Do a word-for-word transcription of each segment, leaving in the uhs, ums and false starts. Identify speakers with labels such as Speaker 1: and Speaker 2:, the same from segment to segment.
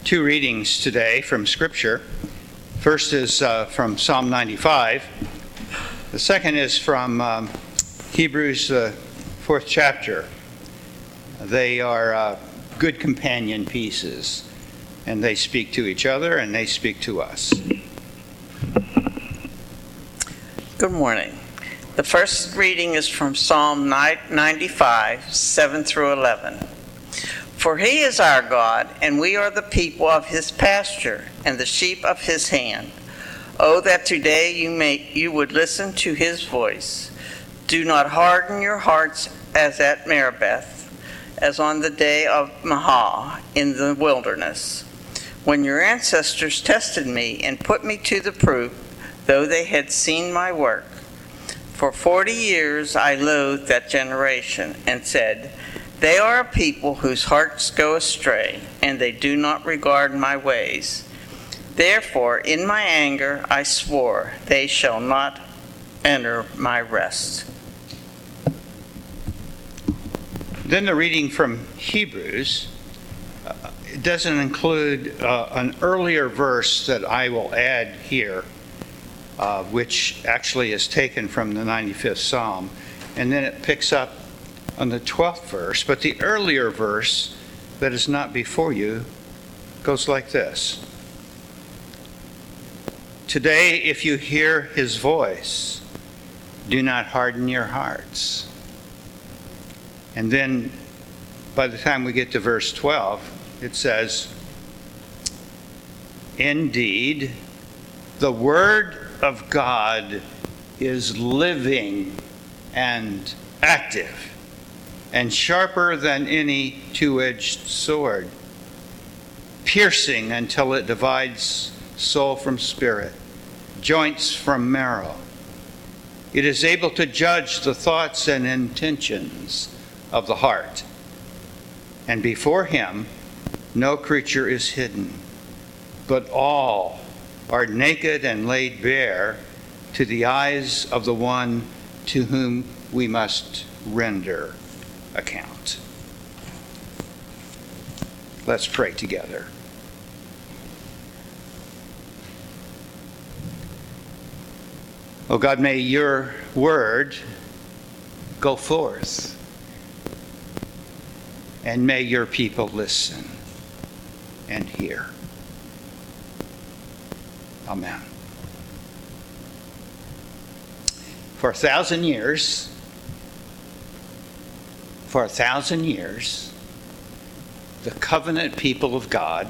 Speaker 1: two readings today from Scripture. First is uh, from Psalm ninety-five. The second is from um, Hebrews, uh, fourth chapter. They are uh, good companion pieces, and they speak to each other and they speak to us.
Speaker 2: Good morning. The first reading is from Psalm ninety-five, seven through eleven. For he is our God, and we are the people of his pasture, and the sheep of his hand. Oh, that today you may you would listen to his voice. Do not harden your hearts as at Meribah, as on the day of Mahah in the wilderness, when your ancestors tested me and put me to the proof, though they had seen my work. For forty years I loathed that generation, and said, they are a people whose hearts go astray, and they do not regard my ways. Therefore, in my anger I swore, they shall not enter my rest.
Speaker 1: Then the reading from Hebrews uh, it doesn't include uh, an earlier verse that I will add here, uh, which actually is taken from the ninety-fifth Psalm, and then it picks up on the twelfth verse. But the earlier verse that is not before you goes like this. Today, if you hear his voice, do not harden your hearts. And then by the time we get to verse twelve, it says, indeed, the word of God is living and active, and sharper than any two-edged sword, piercing until it divides soul from spirit, joints from marrow. It is able to judge the thoughts and intentions of the heart. And before him no creature is hidden, but all are naked and laid bare to the eyes of the one to whom we must render account. Let's pray together. Oh God, may your word go forth, and may your people listen and hear. Amen. For a thousand years, For a thousand years, the covenant people of God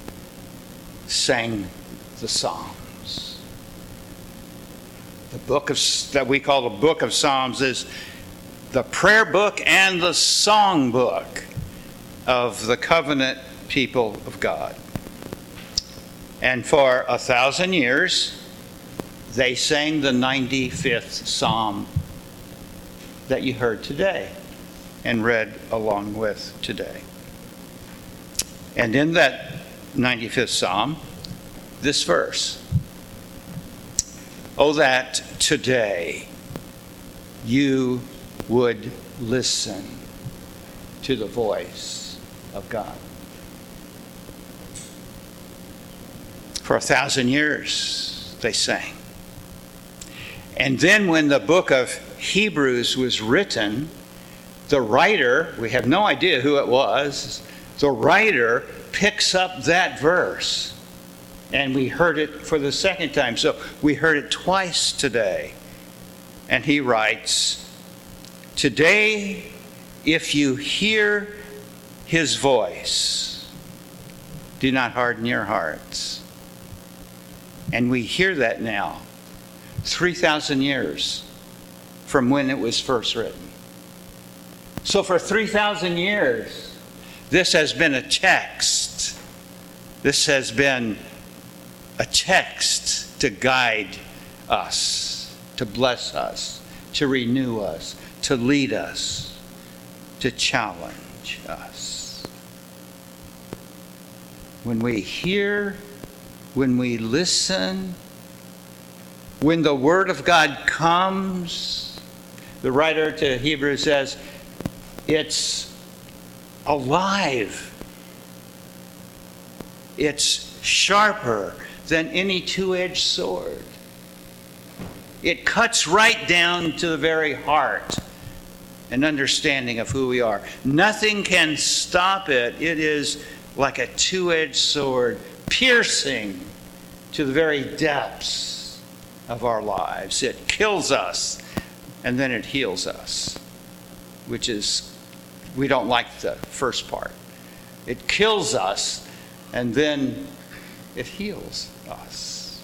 Speaker 1: sang the Psalms. The book of, that we call the Book of Psalms is the prayer book and the song book of the covenant people of God. And for a thousand years, they sang the ninety-fifth Psalm that you heard today and read along with today. And in that ninety-fifth Psalm, this verse, oh, that today you would listen to the voice of God. For a thousand years, they sang. And then when the book of Hebrews was written, the writer, we have no idea who it was, the writer picks up that verse. And we heard it for the second time. So we heard it twice today. And he writes, today, if you hear his voice, do not harden your hearts. And we hear that now, three thousand years from when it was first written. So for three thousand years, this has been a text. This has been a text to guide us, to bless us, to renew us, to lead us, to challenge us. When we hear, when we listen, when the Word of God comes, the writer to Hebrews says, it's alive. It's sharper than any two-edged sword. It cuts right down to the very heart and understanding of who we are. Nothing can stop it. It is like a two-edged sword, piercing to the very depths of our lives. It kills us, and then it heals us, which is, we don't like the first part. It kills us, and then it heals us.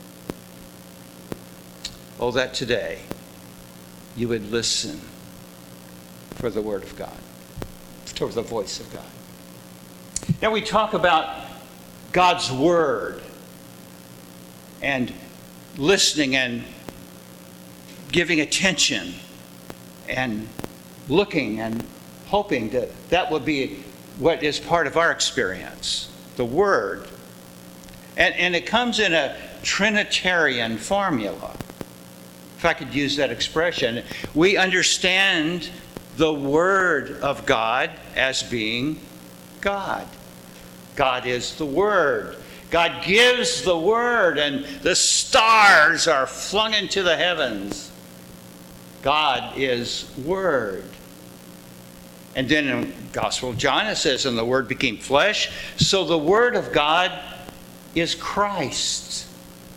Speaker 1: Oh, that today you would listen for the Word of God, for the voice of God. Now we talk about God's Word and listening and giving attention and looking and hoping that that will be what is part of our experience, the Word. And, and it comes in a Trinitarian formula, if I could use that expression. We understand the Word of God as being God. God is the Word. God gives the Word, and the stars are flung into the heavens. God is Word. And then in the Gospel of John it says, and the Word became flesh. So the Word of God is Christ.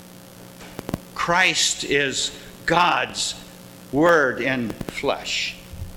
Speaker 1: Christ is God's Word in flesh.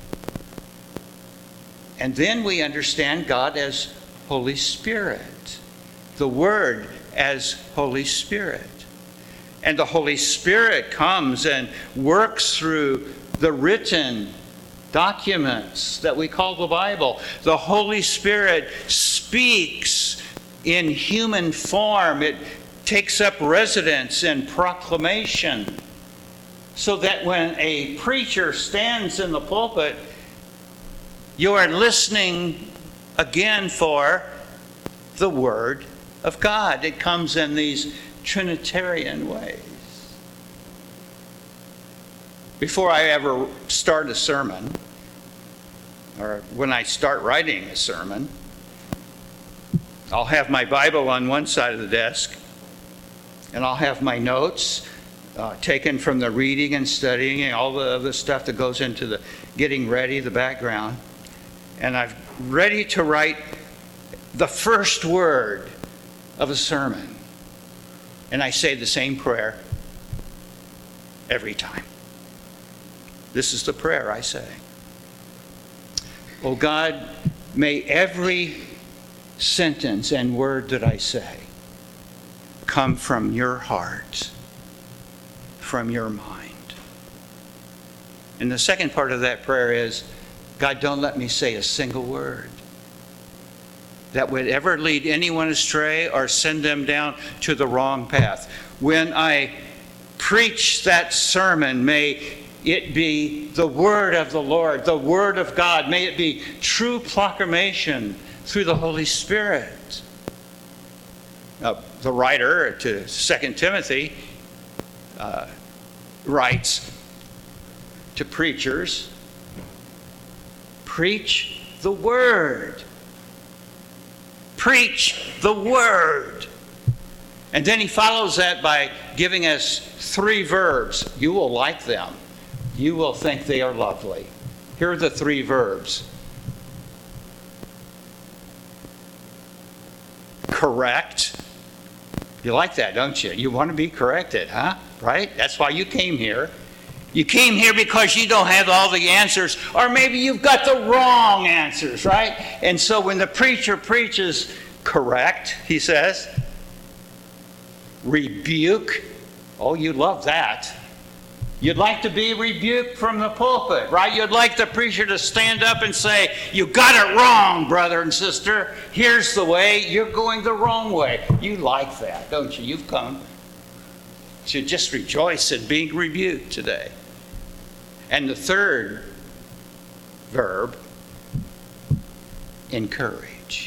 Speaker 1: And then we understand God as Holy Spirit. The Word as Holy Spirit. And the Holy Spirit comes and works through the written documents that we call the Bible. The Holy Spirit speaks in human form. It takes up residence in proclamation. So that when a preacher stands in the pulpit, you are listening again for the Word of God. It comes in these Trinitarian ways. Before I ever start a sermon, or when I start writing a sermon, I'll have my Bible on one side of the desk, and I'll have my notes uh, taken from the reading and studying and all the other stuff that goes into the getting ready, the background. And I'm ready to write the first word of a sermon. And I say the same prayer every time. This is the prayer I say. Oh God, may every sentence and word that I say come from your heart, from your mind. And the second part of that prayer is, God, don't let me say a single word that would ever lead anyone astray or send them down to the wrong path. When I preach that sermon, may it be the word of the Lord, the word of God. May it be true proclamation through the Holy Spirit. Uh, the writer to Second Timothy uh, writes to preachers, preach the word. Preach the word. And then he follows that by giving us three verbs. You will like them. You will think they are lovely. Here are the three verbs. Correct. You like that, don't you? You want to be corrected, huh? Right? That's why you came here. You came here because you don't have all the answers, or maybe you've got the wrong answers, right? And so when the preacher preaches, correct, he says, rebuke. Oh, you love that. You'd like to be rebuked from the pulpit, right? You'd like the preacher to stand up and say, you got it wrong, brother and sister. Here's the way. You're going the wrong way. You like that, don't you? You've come to just rejoice in being rebuked today. And the third verb, encourage.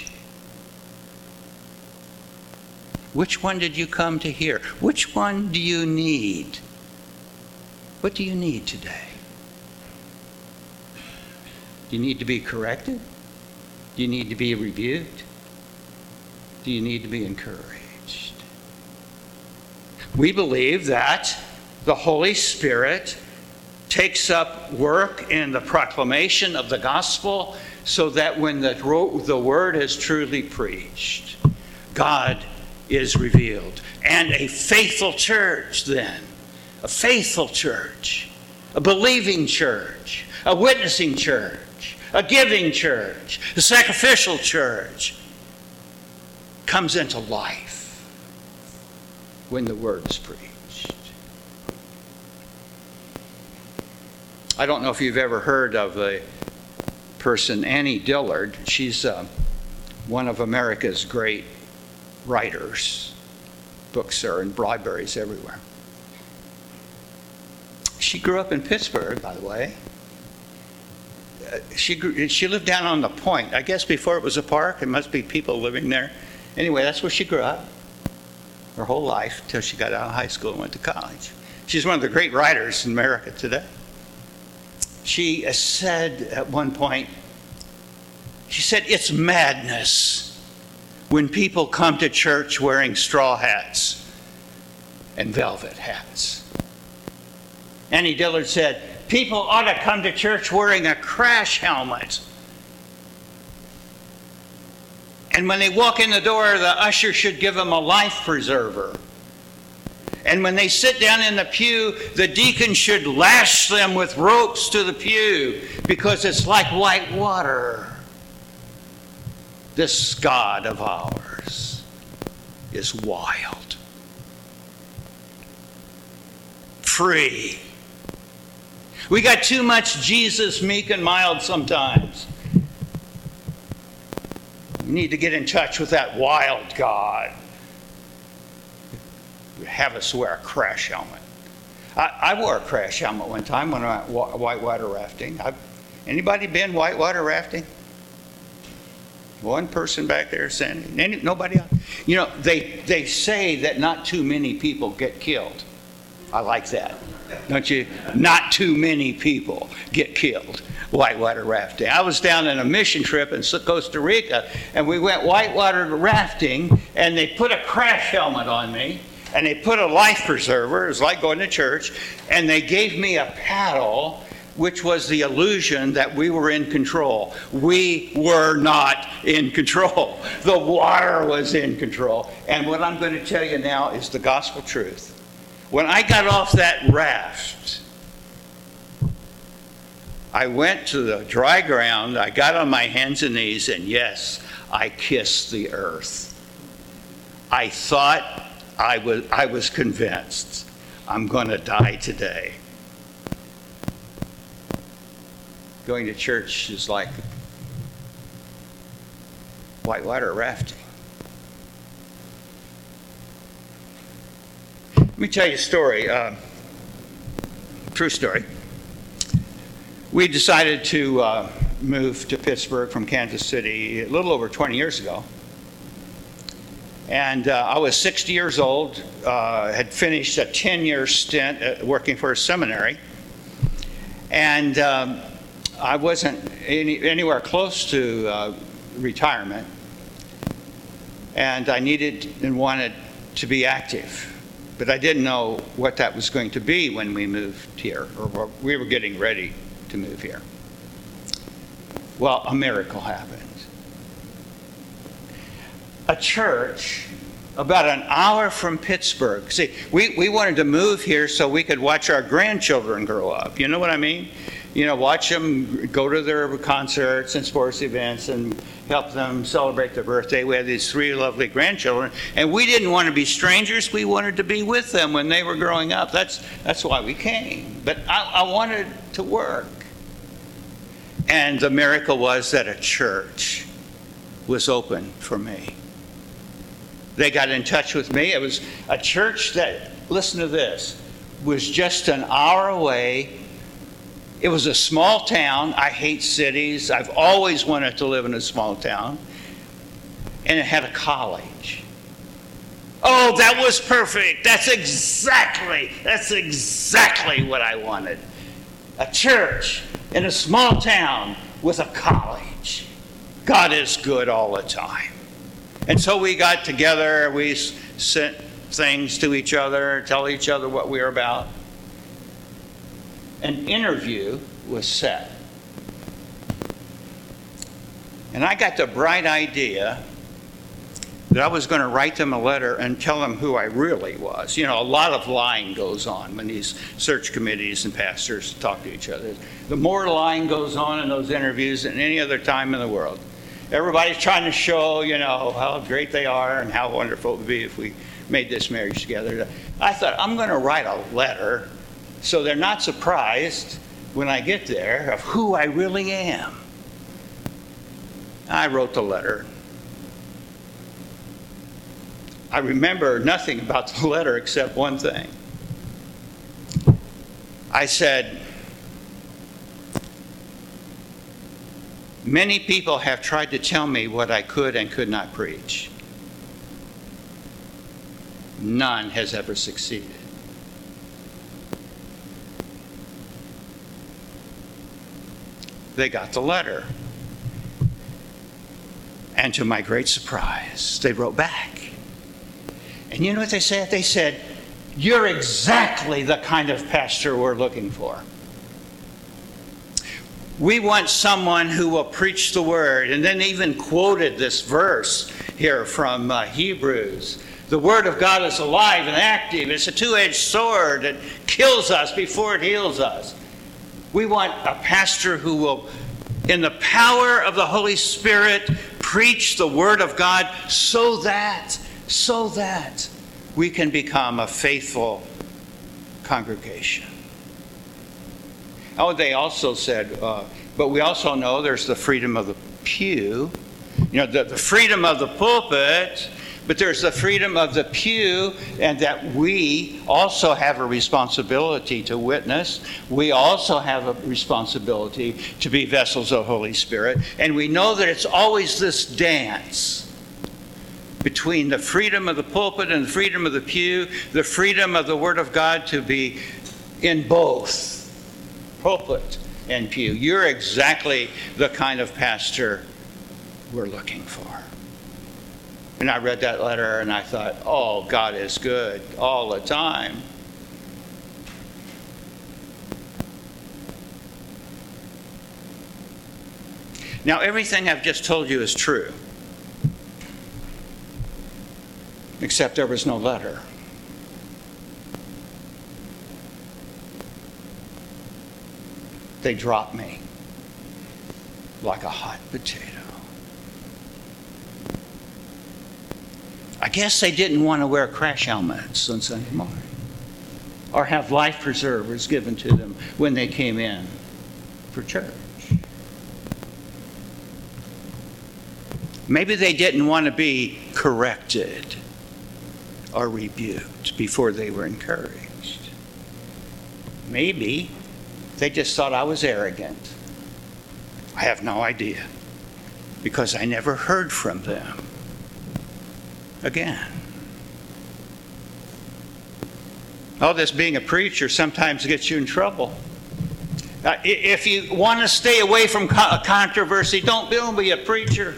Speaker 1: Which one did you come to hear? Which one do you need? What do you need today? Do you need to be corrected? Do you need to be rebuked? do you need to be encouraged? We believe that the Holy Spirit takes up work in the proclamation of the gospel so that when the, the word is truly preached, God is revealed. And a faithful church then, a faithful church, a believing church, a witnessing church, a giving church, a sacrificial church comes into life when the word is preached. I don't know if you've ever heard of the person Annie Dillard. She's uh, one of America's great writers. Books are in libraries everywhere. She grew up in Pittsburgh, by the way. Uh, she grew, she lived down on the Point. I guess before it was a park, there must be people living there. Anyway, that's where she grew up her whole life until she got out of high school and went to college. She's one of the great writers in America today. She said at one point, she said, it's madness when people come to church wearing straw hats and velvet hats. Annie Dillard said, people ought to come to church wearing a crash helmet. And when they walk in the door, the usher should give them a life preserver. And when they sit down in the pew, the deacon should lash them with ropes to the pew because it's like white water. This God of ours is wild, free. We got too much Jesus meek and mild sometimes. We need to get in touch with that wild God. Have us wear a crash helmet. I, I wore a crash helmet one time when I went whitewater rafting. I've, anybody been whitewater rafting? One person back there saying, any, nobody else? You know, they, they say that not too many people get killed. I like that. Don't you? Not too many people get killed whitewater rafting. I was down on a mission trip in Costa Rica, and we went whitewater rafting, and they put a crash helmet on me. And they put a life preserver, it was like going to church, and they gave me a paddle, which was the illusion that we were in control. We were not in control. The water was in control. And what I'm going to tell you now is the gospel truth. When I got off that raft, I went to the dry ground, I got on my hands and knees, and yes, I kissed the earth. I thought I was, I was convinced I'm going to die today. Going to church is like whitewater rafting. Let me tell you a story, uh, true story. We decided to uh, move to Pittsburgh from Kansas City a little over twenty years ago. And uh, I was sixty years old, uh, had finished a ten-year stint at working for a seminary. And um, I wasn't any, anywhere close to uh, retirement. And I needed and wanted to be active. But I didn't know what that was going to be when we moved here, or we were getting ready to move here. Well, a miracle happened. A church about an hour from Pittsburgh. See, we, we wanted to move here so we could watch our grandchildren grow up. You know what I mean? You know, watch them go to their concerts and sports events and help them celebrate their birthday. We had these three lovely grandchildren, and we didn't want to be strangers. We wanted to be with them when they were growing up. That's, that's why we came. But I, I wanted to work. And the miracle was that a church was open for me. They got in touch with me. It was a church that, listen to this, was just an hour away. It was a small town. I hate cities. I've always wanted to live in a small town. And it had a college. Oh, that was perfect. That's exactly, that's exactly what I wanted. A church in a small town with a college. God is good all the time. And so we got together, we sent things to each other, tell each other what we were about. An interview was set. And I got the bright idea that I was going to write them a letter and tell them who I really was. You know, a lot of lying goes on when these search committees and pastors talk to each other. The more lying goes on in those interviews than any other time in the world. Everybody's trying to show, you know, how great they are and how wonderful it would be if we made this marriage together. I thought, I'm going to write a letter so they're not surprised when I get there of who I really am. I wrote the letter. I remember nothing about the letter except one thing. I said, many people have tried to tell me what I could and could not preach. None has ever succeeded. They got the letter. And to my great surprise, they wrote back. And you know what they said? They said, you're exactly the kind of pastor we're looking for. We want someone who will preach the word. And then they even quoted this verse here from uh, Hebrews. The word of God is alive and active. It's a two-edged sword that kills us before it heals us. We want a pastor who will, in the power of the Holy Spirit, preach the word of God so that, so that we can become a faithful congregation. Oh, they also said, uh, but we also know there's the freedom of the pew, you know, the, the freedom of the pulpit, but there's the freedom of the pew, and that we also have a responsibility to witness. We also have a responsibility to be vessels of the Holy Spirit. And we know that it's always this dance between the freedom of the pulpit and the freedom of the pew, the freedom of the Word of God to be in both pulpit and pew. You're exactly the kind of pastor we're looking for. And I read that letter and I thought, oh, God is good all the time. Now, everything I've just told you is true, except there was no letter. They dropped me like a hot potato. I guess they didn't want to wear crash helmets on Sunday morning or have life preservers given to them when they came in for church. Maybe they didn't want to be corrected or rebuked before they were encouraged. Maybe they just thought I was arrogant. I have no idea, because I never heard from them again. Oh, this being a preacher sometimes gets you in trouble. Uh, if you want to stay away from co- controversy, don't, don't be a preacher.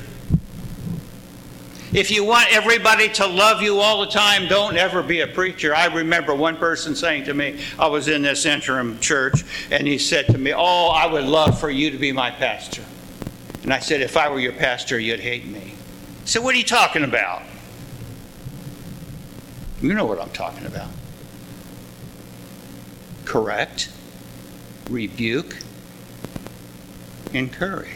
Speaker 1: If you want everybody to love you all the time, don't ever be a preacher. I remember one person saying to me, I was in this interim church, and he said to me, oh, I would love for you to be my pastor. And I said, if I were your pastor, you'd hate me. He said, what are you talking about? You know what I'm talking about. Correct, rebuke, encourage.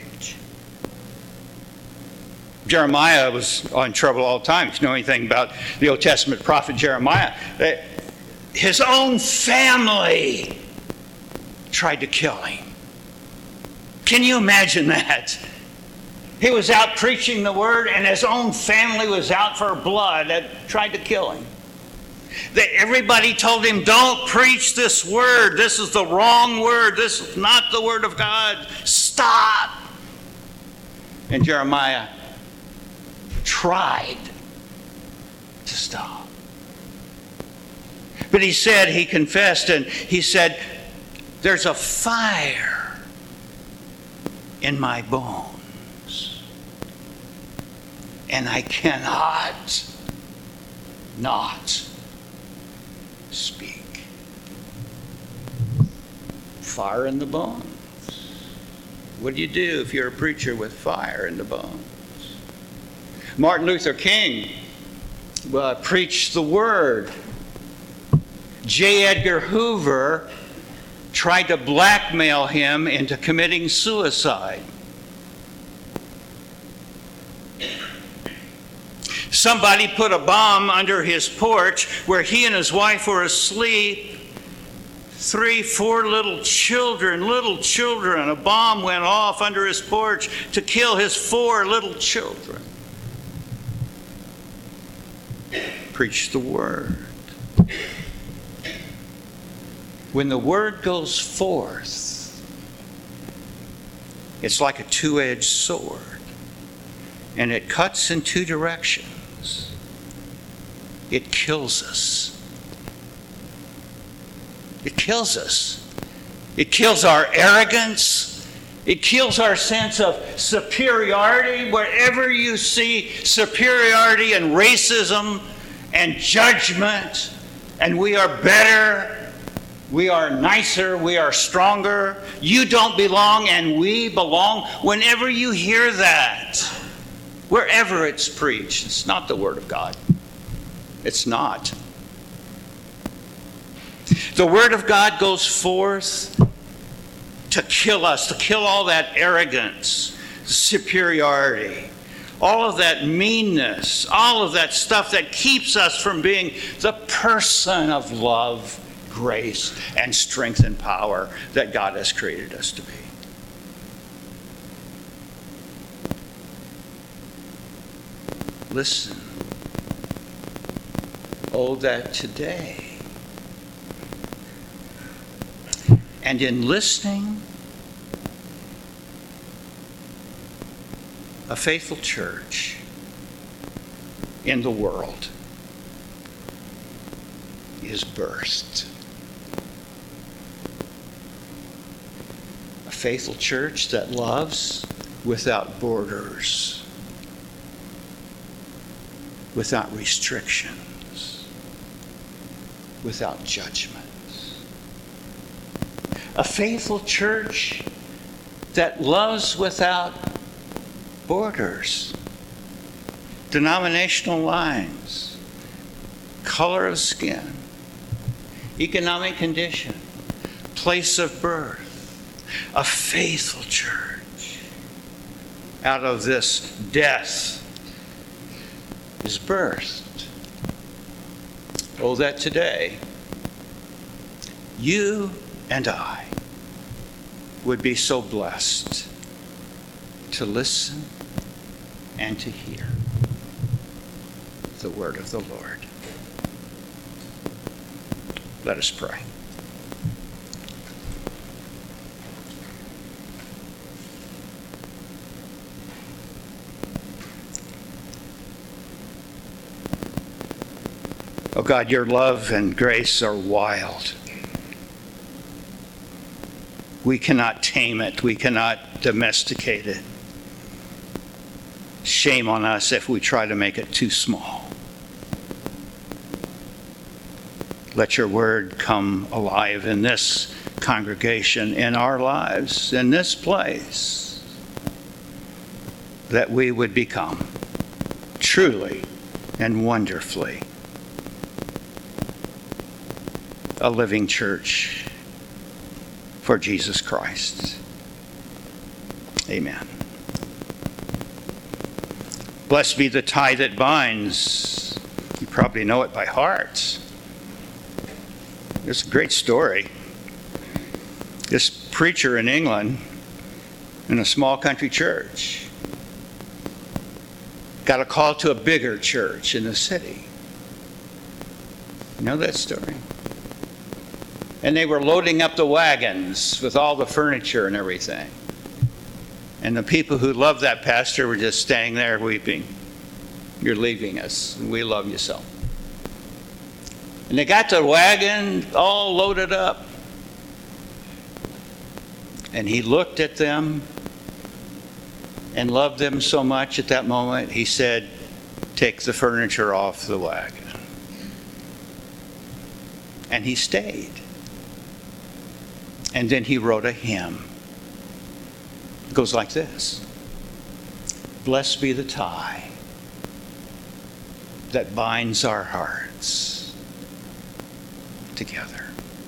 Speaker 1: Jeremiah was in trouble all the time. If you know anything about the Old Testament prophet Jeremiah, his own family tried to kill him. Can you imagine that? He was out preaching the word, and his own family was out for blood and tried to kill him. That everybody told him, don't preach this word. This is the wrong word. This is not the word of God. Stop. And Jeremiah tried to stop. But he said, he confessed, and he said, there's a fire in my bones. and I cannot not speak. Fire in the bones. What do you do if you're a preacher with fire in the bones? Martin Luther King uh, preached the word. J. Edgar Hoover tried to blackmail him into committing suicide. Somebody put a bomb under his porch where he and his wife were asleep. Three, four little children, little children. A bomb went off under his porch to kill his four little children. Preach the word. When the word goes forth, it's like a two-edged sword, and it cuts in two directions. It kills us. It kills us. It kills our arrogance. It kills our sense of superiority. Wherever you see superiority and racism and judgment, and we are better, we are nicer, we are stronger, you don't belong and we belong. Whenever you hear that, wherever it's preached, it's not the Word of God. It's not. The Word of God goes forth to kill us, to kill all that arrogance, superiority, all of that meanness, all of that stuff that keeps us from being the person of love, grace, and strength and power that God has created us to be. Listen. Oh, that today. And in listening, a faithful church in the world is birthed. A faithful church that loves without borders, without restrictions, without judgment. A faithful church that loves without borders, denominational lines, color of skin, economic condition, place of birth. A faithful church out of this death is birthed. Oh, that today you and I would be so blessed to listen and to hear the word of the Lord. Let us pray. Oh God, your love and grace are wild. We cannot tame it. We cannot domesticate it. Shame on us if we try to make it too small. Let your word come alive in this congregation, in our lives, in this place, that we would become truly and wonderfully a living church for Jesus Christ. Amen. Blessed be the tie that binds. You probably know it by heart. It's a great story. This preacher in England, in a small country church, got a call to a bigger church in the city. You know that story? And they were loading up the wagons with all the furniture and everything. And the people who loved that pastor were just staying there weeping. You're leaving us, and we love you so. And they got the wagon all loaded up. And he looked at them and loved them so much at that moment. He said, take the furniture off the wagon. And he stayed. And then he wrote a hymn. It goes like this. Blessed be the tie that binds our hearts together.